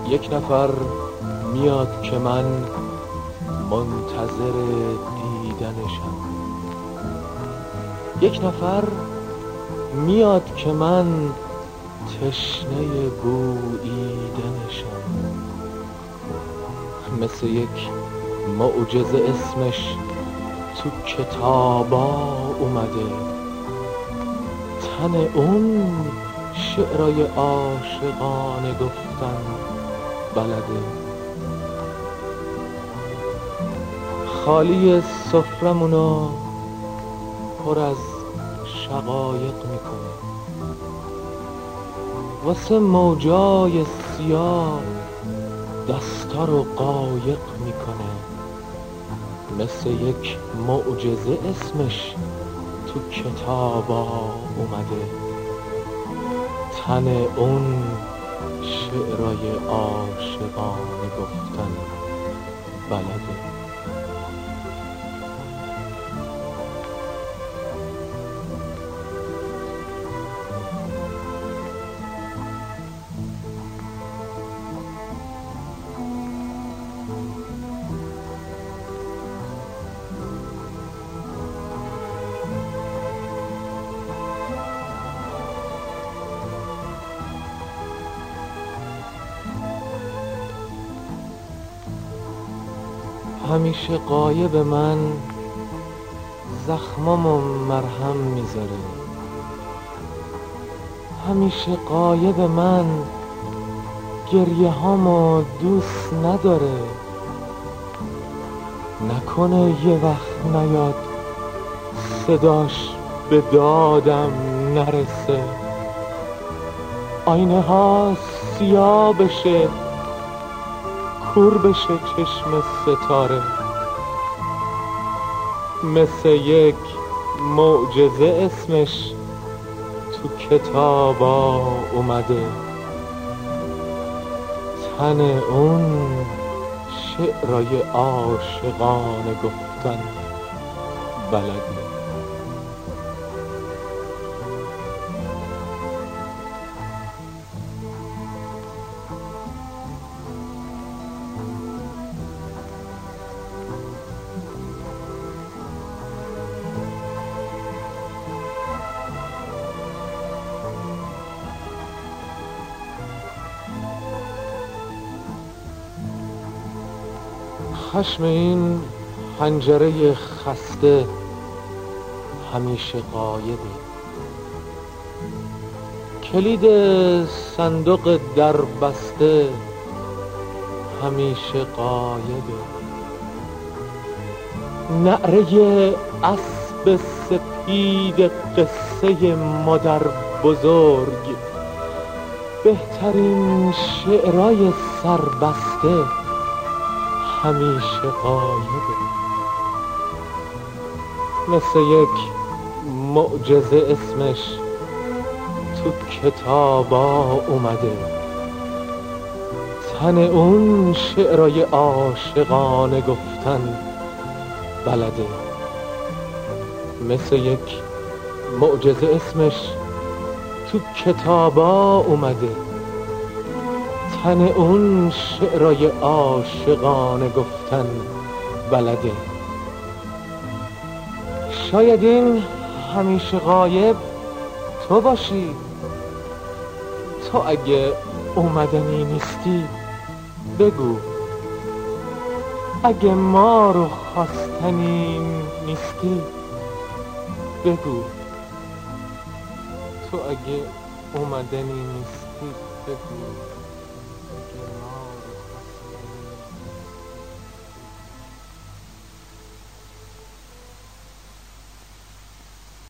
یک نفر میاد که من منتظر دیدنشم. یک نفر میاد که من تشنه بوییدنشم. مثل یک معجزه اسمش تو کتابا اومده، تن اون شعرای عاشقانه گفتن بلده. خالی سفرمونو پر از شقایق میکنه، واسه موجای سیاه دستا رو قایق میکنه. مثل یک معجزه اسمش تو کتابا اومده، تن اون شعرای عاشقانه گفتن بلده. همیشه غایب من زخمامو مرهم میذاره، همیشه غایب من گریه هامو دوست نداره. نکنه یه وقت نیاد صداش به دادم نرسه، آینه ها سیاه بشه، کور بشه چشم ستاره. مثل یک معجزه اسمش تو کتابا اومده، تن اون شعرای عاشقانه گفتن بلده. خشم این حنجره خسته همیشه غایبه، کلید صندوق در بسته همیشه غایبه. نعره اسب سپید قصه مادر بزرگ، بهترین شعرای سربسته همیشه غایبه. مثل یک معجزه اسمش تو کتابا اومده، تن اون شعرای عاشقانه گفتن بلده. مثل یک معجزه اسمش تو کتابا اومده، تن اون شعرای عاشقانه گفتن بلده. شاید این همیشه غایب تو باشی، تو اگه اومدنی نیستی بگو، اگه ما رو خواستنی نیستی بگو، تو اگه اومدنی نیستی بگو.